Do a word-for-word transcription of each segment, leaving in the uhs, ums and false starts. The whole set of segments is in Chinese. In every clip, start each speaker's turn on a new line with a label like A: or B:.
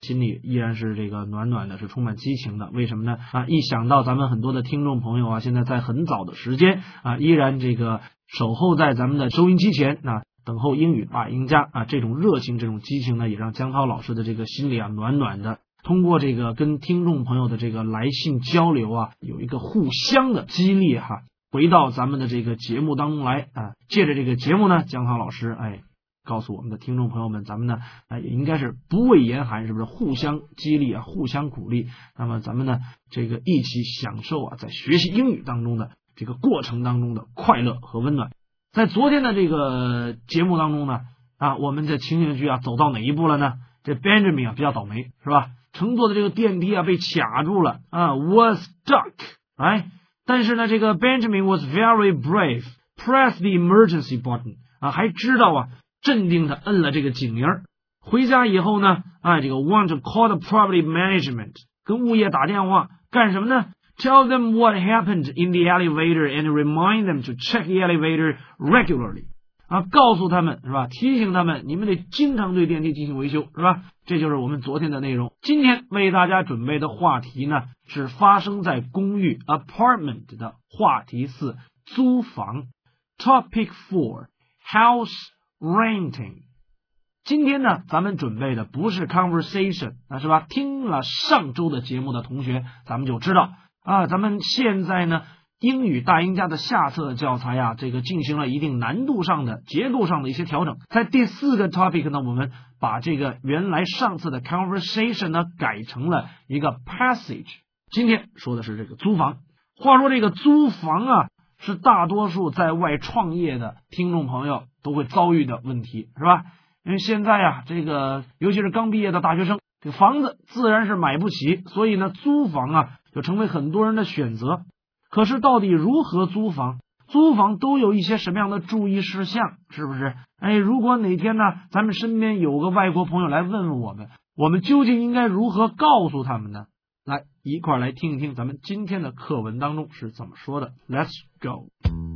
A: 心里依然是这个暖暖的，是充满激情的。为什么呢？啊，一想到咱们很多的听众朋友啊，现在在很早的时间啊，依然这个守候在咱们的收音机前啊，等候英语大赢家啊，这种热情，这种激情呢，也让江涛老师的这个心里啊暖暖的。通过这个跟听众朋友的这个来信交流啊，有一个互相的激励哈。回到咱们的这个节目当中来啊，借着这个节目呢，江涛老师哎。告诉我们的听众朋友们，咱们呢，哎，也应该是不畏严寒，是不是？互相激励啊，互相鼓励。那么咱们呢，这个一起享受啊，在学习英语当中的这个过程当中的快乐和温暖。在昨天的这个节目当中呢，啊，我们的情景剧啊，走到哪一步了呢？这 Benjamin 啊比较倒霉，是吧？乘坐的这个电梯啊被卡住了啊 ，was stuck， 哎，但是呢，这个 Benjamin was very brave, press the emergency button 啊，还知道啊。镇定的摁了这个警铃。回家以后呢，哎，这个 want to call the property management， 跟物业打电话干什么呢？ Tell them what happened in the elevator and remind them to check the elevator regularly。 啊，告诉他们是吧？提醒他们，你们得经常对电梯进行维修，是吧？这就是我们昨天的内容。今天为大家准备的话题呢，是发生在公寓 apartment 的话题四，租房。Topic four house renting。 今天呢咱们准备的不是 conversation 啊，是吧？听了上周的节目的同学咱们就知道啊，咱们现在呢英语大赢家的下册教材啊，这个进行了一定难度上的结构上的一些调整。在第四个 topic 呢，我们把这个原来上次的 conversation 呢改成了一个 passage。 今天说的是这个租房。话说这个租房啊，是大多数在外创业的听众朋友都会遭遇的问题，是吧？因为现在啊，这个尤其是刚毕业的大学生，这个房子自然是买不起，所以呢，租房啊就成为很多人的选择。可是到底如何租房？租房都有一些什么样的注意事项，是不是？哎，如果哪天呢，咱们身边有个外国朋友来问问我们，我们究竟应该如何告诉他们呢？来，一块来听一听咱们今天的课文当中是怎么说的。 Let's go。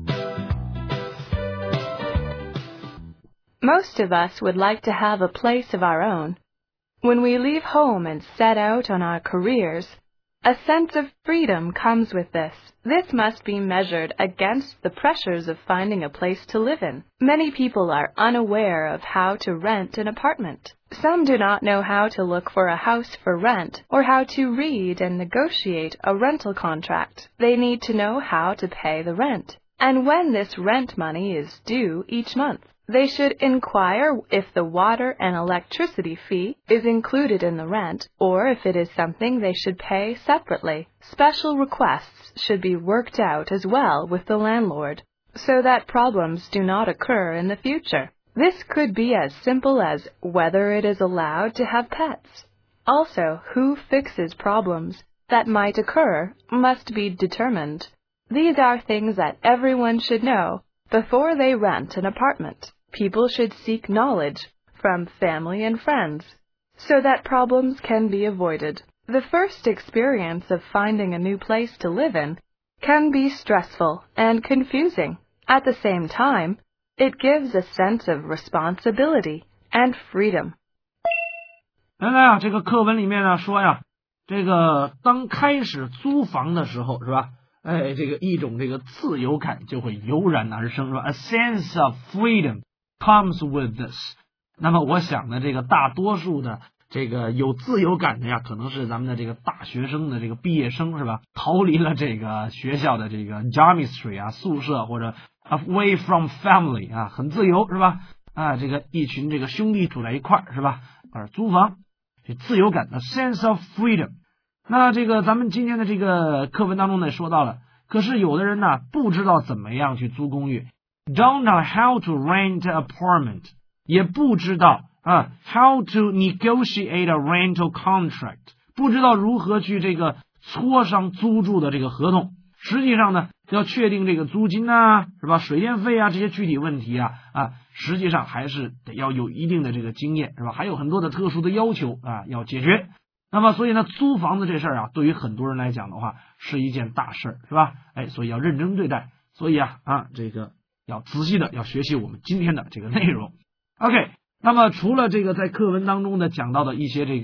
B: Most of us would like to have a place of our own. When we leave home and set out on our careers, a sense of freedom comes with this. This must be measured against the pressures of finding a place to live in. Many people are unaware of how to rent an apartment. Some do not know how to look for a house for rent or how to read and negotiate a rental contract. They need to know how to pay the rent and when this rent money is due each month. They should inquire if the water and electricity fee is included in the rent, or if it is something they should pay separately. Special requests should be worked out as well with the landlord, so that problems do not occur in the future. This could be as simple as whether it is allowed to have pets. Also, who fixes problems that might occur must be determined. These are things that everyone should know before they rent an apartment. People should seek knowledge from family and friends so that problems can be avoided. The first experience of finding a new place to live in can be stressful and confusing. At the same time, it gives a sense of responsibility and freedom.
A: 原来啊，这个课文里面呢说呀，这个当开始租房的时候，是吧？哎，这个一种这个自由感就会油然而生，是吧？ A sense of freedom comes with this。 那么我想呢，这个大多数的这个有自由感的呀，可能是咱们的这个大学生的这个毕业生，是吧？逃离了这个学校的这个 dormitory 啊，宿舍，或者 away from family 啊，很自由，是吧？啊，这个一群这个兄弟住在一块儿，是吧？而租房，这自由感的 sense of freedom。那这个咱们今天的这个课文当中呢说到了，可是有的人呢不知道怎么样去租公寓 ，don't know how to rent an apartment， 也不知道啊 how to negotiate a rental contract， 不知道如何去这个磋商租住的这个合同。实际上呢，要确定这个租金啊，是吧？水电费啊，这些具体问题啊啊，实际上还是得要有一定的这个经验，是吧？还有很多的特殊的要求啊要解决。那么所以呢，租房子这事儿啊，对于很多人来讲的话，是一件大事儿，是吧？哎，所以要认真对待。所以啊啊，这个要仔细的要学习我们今天的这个内容。OK， 那么除了这个在课文当中的讲到的一些这个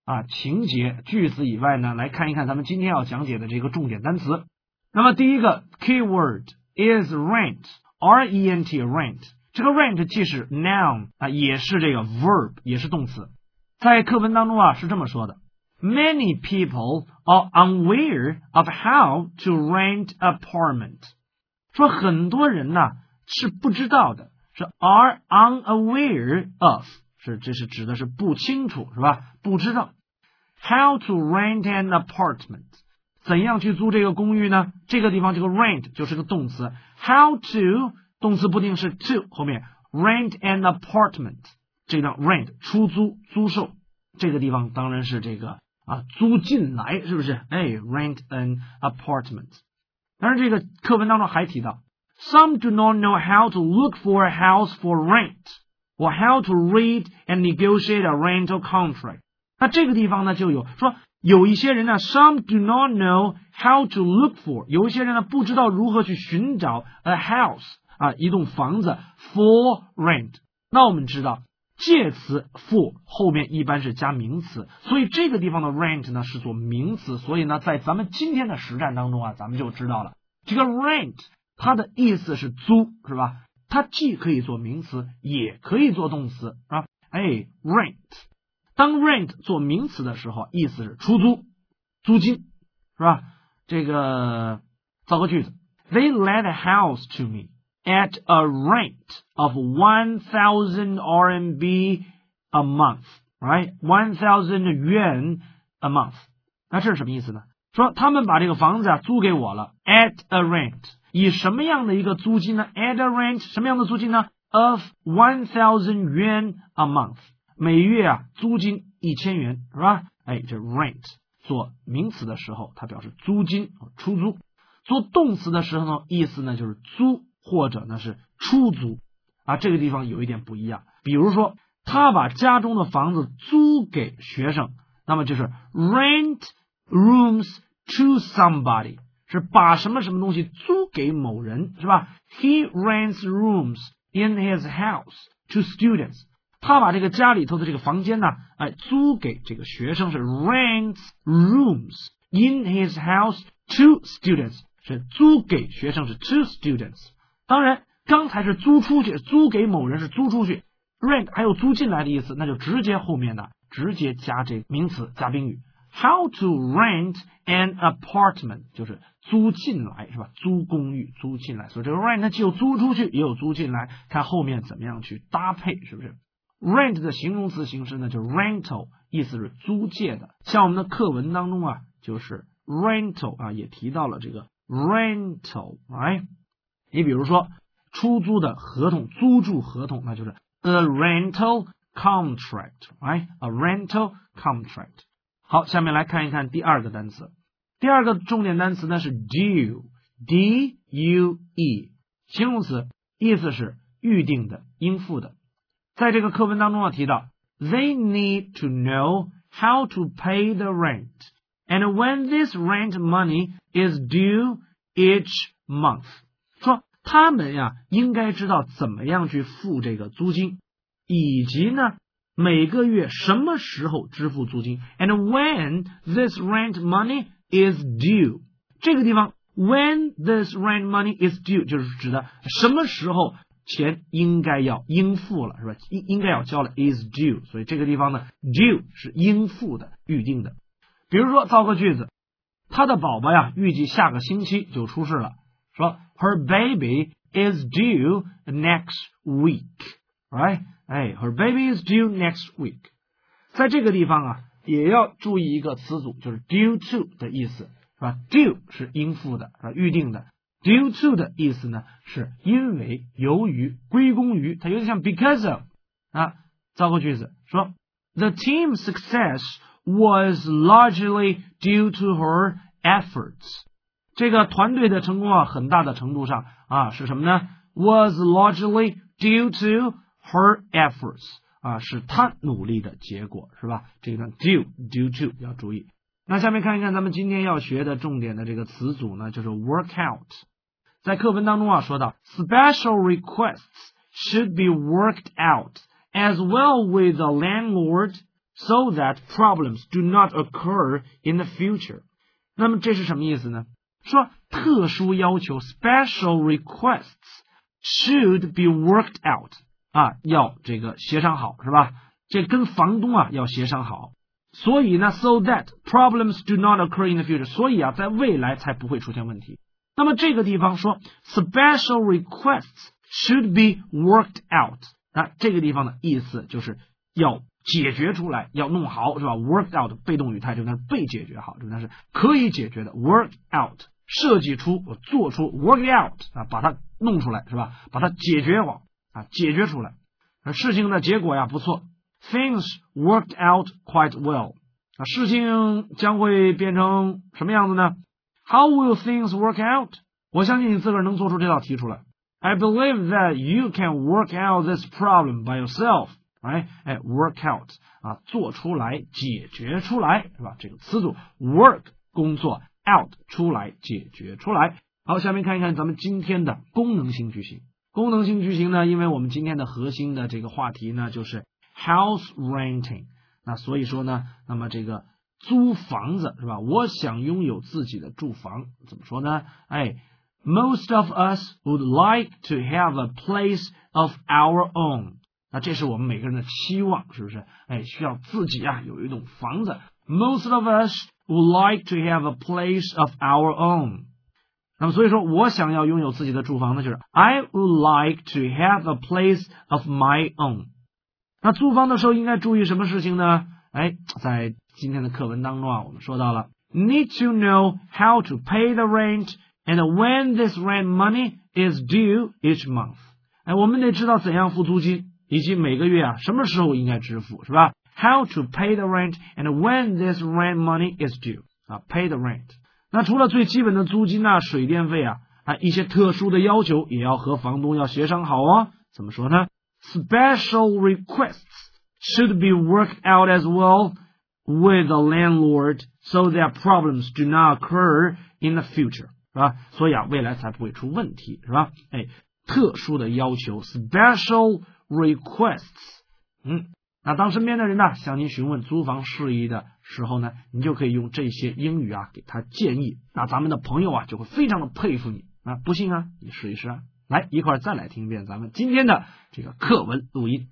A: 啊情节句子以外呢，来看一看咱们今天要讲解的这个重点单词。那么第一个 keyword is rent R E N T rent， 这个 rent 既是 noun 啊，也是这个 verb， 也是动词。在课文当中啊是这么说的 Many people are unaware of how to rent apartment， 说很多人呢是不知道的，是 are unaware of， 是这是指的是不清楚，是吧？不知道 how to rent an apartment， 怎样去租这个公寓呢？这个地方这个 rent 就是个动词， how to 动词不定式 to 后面 rent an apartment， 这个 rent 出租租售，这个地方当然是这个啊租进来，是不是？哎 rent an apartment。 当然这个课文当中还提到 Some do not know how to look for a house for rent or how to read and negotiate a rental contract。 那这个地方呢就有说有一些人呢 Some do not know how to look for， 有一些人呢不知道如何去寻找 a house 啊一栋房子 for rent。 那我们知道介词 for 后面一般是加名词，所以这个地方的 rent 呢是做名词，所以呢在咱们今天的实战当中啊咱们就知道了这个 rent 它的意思是租，是吧？它既可以做名词也可以做动词啊。哎 rent， 当 rent 做名词的时候意思是出租租金，是吧？这个造个句子 They let a house to me at a rate of one thousand R M B a month, right? one thousand yuan a month. 那这是什么意思呢？说他们把这个房子啊租给我了 at a rent， 以什么样的一个租金呢？ at a rent 什么样的租金呢？ of one thousand yuan a month， 每月啊租金一千元，是吧？哎，这 rent 做名词的时候它表示租金出租，做动词的时候呢意思呢就是租或者呢是出租啊，这个地方有一点不一样。比如说他把家中的房子租给学生，那么就是 rent rooms to somebody， 是把什么什么东西租给某人，是吧？ He rents rooms in his house to students， 他把这个家里头的这个房间呢哎租给这个学生，是 rents rooms in his house to students， 是租给学生，是 to students。当然刚才是租出去，租给某人是租出去， rent 还有租进来的意思，那就直接后面呢直接加这个名词加宾语。 How to rent an apartment 就是租进来，是吧？租公寓租进来，所以这个 rent 呢既有租出去也有租进来，看后面怎么样去搭配，是不是？ rent 的形容词形式呢就是 rental， 意思是租借的，像我们的课文当中啊就是 rental 啊也提到了这个 rental， right？你比如说出租的合同，租住合同，那就是 a rental contract， right? A rental contract。 好，下面来看一看第二个单词。第二个重点单词呢是 due D U E， 形容词，意思是预定的应付的。在这个课文当中啊提到 They need to know how to pay the rent and when this rent money is due each month，说他们呀应该知道怎么样去付这个租金，以及呢每个月什么时候支付租金 and when this rent money is due， 这个地方 when this rent money is due 就是指的什么时候钱应该要应付了，是吧？应应该要交了 is due， 所以这个地方呢 due 是应付的预定的。比如说造个句子，他的宝宝呀预计下个星期就出世了，说 her baby is due next week， right？ 哎 her baby is due next week。 在这个地方啊也要注意一个词组，就是 due to 的意思，是吧？ due 是应付的，是吧？预定的。 due to 的意思呢是因为由于归功于，它有点像 because of 啊。造个句子说 the team's success was largely due to her efforts， 这个团队的成功啊很大的程度上啊是什么呢？ was largely due to her efforts， 啊是她努力的结果，是吧？这个 due due to 要注意。那下面看一看咱们今天要学的重点的这个词组呢，就是 work out。 在课文当中啊说到 special requests should be worked out as well with the landlord so that problems do not occur in the future. 那么这是什么意思呢？说特殊要求 special requests should be worked out 啊，要这个协商好，是吧？这跟房东啊要协商好。所以呢 so that problems do not occur in the future， 所以啊在未来才不会出现问题。那么这个地方说 special requests should be worked out， 那这个地方的意思就是要解决出来，要弄好，是吧？ worked out 被动语态，就那被解决好，就那是可以解决的 work out， 设计出做出 work out 啊，把它弄出来，是吧？把它解决好啊，解决出来。事情的结果呀不错， things worked out quite well 啊，事情将会变成什么样子呢？ How will things work out？ 我相信你自个儿能做出这道题出来。 I believe that you can work out this problem by yourself。哎哎 work out 啊，做出来，解决出来，是吧？这个词组 work 工作 out 出来，解决出来。好，下面看一看咱们今天的功能性句型。功能性句型呢，因为我们今天的核心的这个话题呢就是 house renting， 那所以说呢，那么这个租房子是吧？我想拥有自己的住房，怎么说呢？哎 most of us would like to have a place of our own。那这是我们每个人的期望，是不是？哎，需要自己啊有一栋房子。Most of us would like to have a place of our own。那么所以说我想要拥有自己的住房呢，就是 I would like to have a place of my own。那租房的时候应该注意什么事情呢？哎，在今天的课文当中啊，我们说到了 need to know how to pay the rent and when this rent money is due each month。哎，我们得知道怎样付租金。以及每个月啊什么时候应该支付，是吧？ How to pay the rent and when this rent money is due 啊 pay the rent。 那除了最基本的租金啊水电费啊啊一些特殊的要求也要和房东要协商好哦。怎么说呢？ Special requests should be worked out as well with the landlord so that problems do not occur in the future， 是吧？所以啊未来才不会出问题，是吧？哎，特殊的要求 special requests。 嗯，那当身边的人呢向您询问租房事宜的时候呢，你就可以用这些英语啊给他建议，那咱们的朋友啊就会非常的佩服你啊，不信啊你试一试啊。来一块儿再来听一遍咱们今天的这个课文录音。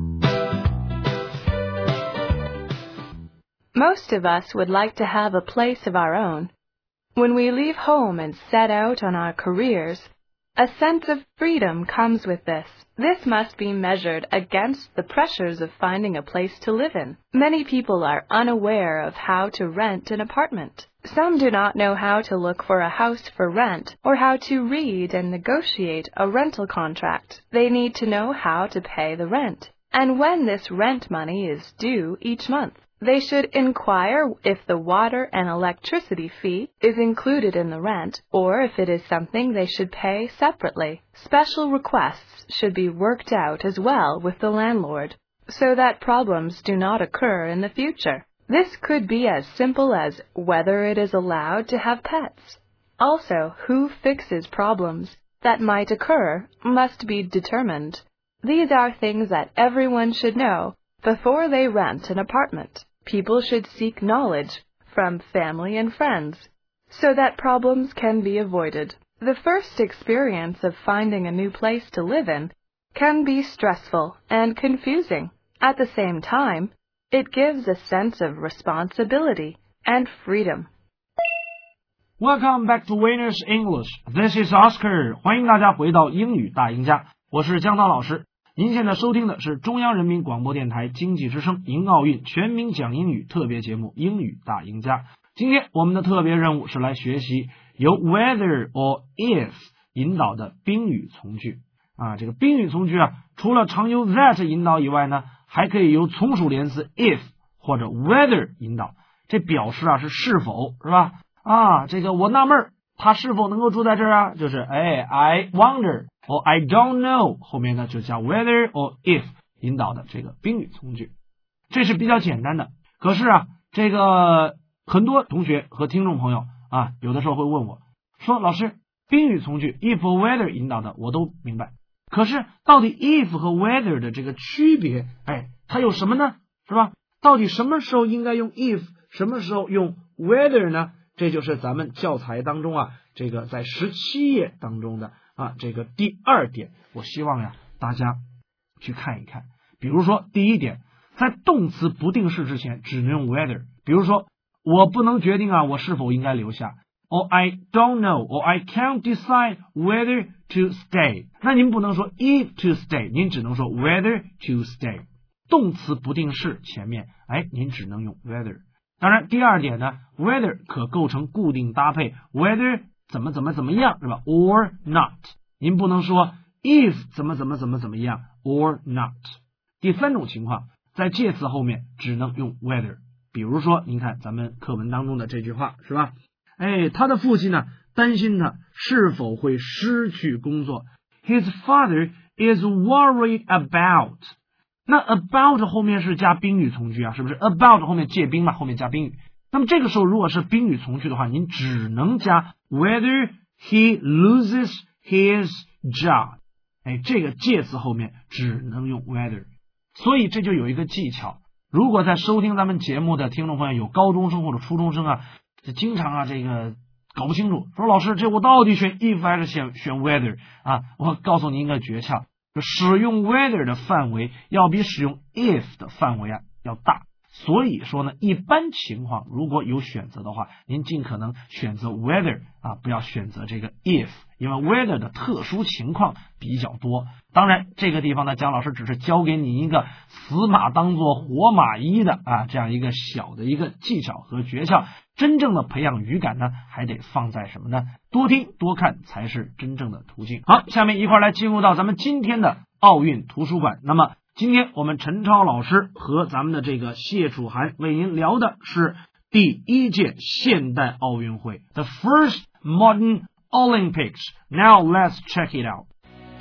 B: Most of us would like to have a place of our own. When we leave home and set out on our careers, a sense of freedom comes with this. This must be measured against the pressures of finding a place to live in. Many people are unaware of how to rent an apartment. Some do not know how to look for a house for rent or how to read and negotiate a rental contract. They need to know how to pay the rent and when this rent money is due each month. They should inquire if the water and electricity fee is included in the rent, or if it is something they should pay separately. Special requests should be worked out as well with the landlord, so that problems do not occur in the future. This could be as simple as whether it is allowed to have pets. Also, who fixes problems that might occur must be determined. These are things that everyone should know before they rent an apartment. People should seek knowledge from family and friends so that problems can be avoided. The first experience of finding a new place to live in can be stressful and confusing. At the same time, it gives a sense of responsibility and freedom.
A: Welcome back to Winners English. This is Oscar. 欢迎大家回到英语大赢家，我是江涛老师。您现在收听的是中央人民广播电台经济之声迎奥运全民讲英语特别节目《英语大赢家》。今天我们的特别任务是来学习由 whether or if 引导的宾语从句啊。这个宾语从句啊，除了常由 that 引导以外呢，还可以由从属连词 if 或者 whether 引导。这表示啊是是否，是吧？啊，这个我纳闷儿，他是否能够住在这儿啊？就是哎 I wonder or I don't know 后面呢就加 whether or if 引导的这个宾语从句，这是比较简单的。可是啊，这个很多同学和听众朋友啊，有的时候会问我说，老师，宾语从句 if or whether 引导的我都明白，可是到底 if 和 whether 的这个区别，哎，它有什么呢？是吧？ 到底什么时候应该用 if， 什么时候用 whether 呢？这就是咱们教材当中啊，这个在十七页当中的啊这个第二点，我希望呀大家去看一看。比如说第一点，在动词不定式之前只能用 whether， 比如说我不能决定啊我是否应该留下， or I don't know or I can't decide whether to stay， 那您不能说 if to stay， 您只能说 whether to stay。 动词不定式前面哎您只能用 whether。当然第二点呢 whether 可构成固定搭配 whether 怎么怎么怎么样是吧 or not， 您不能说 if 怎么怎么怎么怎么样 or not。 第三种情况，在介词后面只能用 whether， 比如说您看咱们课文当中的这句话是吧，哎，他的父亲呢担心他是否会失去工作， His father is worried about，那 about 后面是加宾语从句啊，是不是 about 后面介宾嘛，后面加宾语。那么这个时候如果是宾语从句的话，您只能加 whether he loses his job， 哎，这个介词后面只能用 whether。 所以这就有一个技巧，如果在收听咱们节目的听众朋友有高中生或者初中生啊，经常啊这个搞不清楚，说老师这我到底选 if 还是选选 whether 啊，我告诉您一个诀窍，使用 whether 的范围要比使用 if 的范围啊要大。所以说呢，一般情况如果有选择的话，您尽可能选择 whether 啊，不要选择这个 if， 因为 whether 的特殊情况比较多。当然这个地方呢，姜老师只是教给你一个死马当做活马医的啊这样一个小的一个技巧和诀窍。真正的培养语感呢，还得放在什么呢？多听多看才是真正的途径。好，下面一块来进入到咱们今天的奥运图书馆。那么今天我们陈超老师和咱们的这个谢楚涵为您聊的是第一届现代奥运会 The First Modern Olympics. Now let's check it out.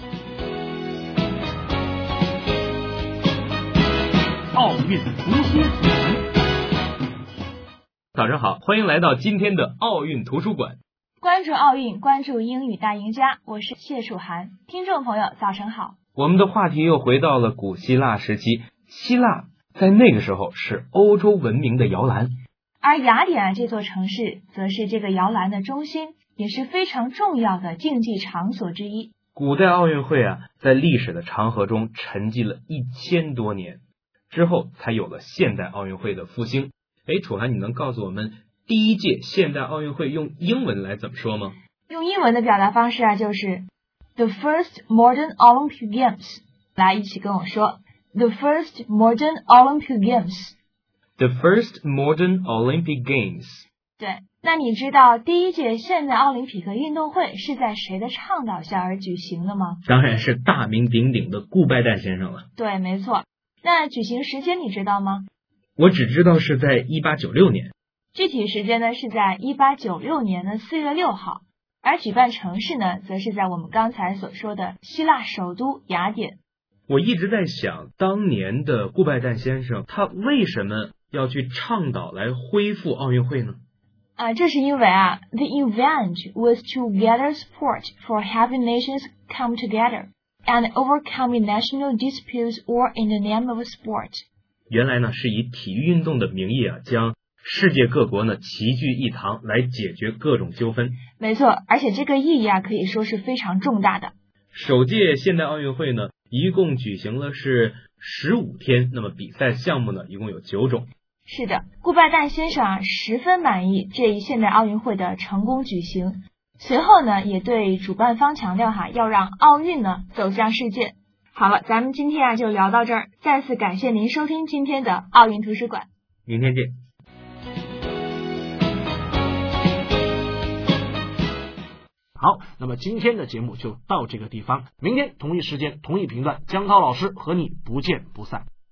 A: 奥运图书馆。
C: 早上好，欢迎来到今天的奥运图书馆。
D: 关注奥运，关注英语大赢家，我是谢楚涵。听众朋友早晨好。
C: 我们的话题又回到了古希腊时期，希腊在那个时候是欧洲文明的摇篮，
D: 而雅典啊这座城市则是这个摇篮的中心，也是非常重要的竞技场所之一。
C: 古代奥运会啊，在历史的长河中沉寂了一千多年，之后才有了现代奥运会的复兴。哎，楚涵，你能告诉我们第一届现代奥运会用英文来怎么说吗？
D: 用英文的表达方式啊，就是 The first modern Olympic Games。 来，一起跟我说 The first modern Olympic Games。
C: The first modern Olympic Games。
D: 对，那你知道第一届现代奥林匹克运动会是在谁的倡导下而举行的吗？
C: 当然是大名鼎鼎的顾拜旦先生了。
D: 对，没错。那举行时间你知道吗？
C: 我只知道是在一八九六年。
D: 具体时间呢是在一八九六年的四月六号，而举办城市呢则是在我们刚才所说的希腊首都雅典。
C: 我一直在想，当年的顾拜旦先生他为什么要去倡导来恢复奥运会呢？
D: 啊，这是因为啊 The event was to gather support for having nations come together and overcoming national disputes or in the name of sport。
C: 原来呢是以体育运动的名义啊，将世界各国呢齐聚一堂来解决各种纠纷。
D: 没错，而且这个意义啊可以说是非常重大的。
C: 首届现代奥运会呢一共举行了是十五天，那么比赛项目呢一共有九种。
D: 是的，顾拜旦先生啊十分满意这一现代奥运会的成功举行，随后呢也对主办方强调哈，要让奥运呢走向世界。好了，咱们今天啊就聊到这儿，再次感谢您收听今天的奥运图书馆，
C: 明天见。
A: 好，那么今天的节目就到这个地方，明天同一时间同一频段，姜涛老师和你不见不散。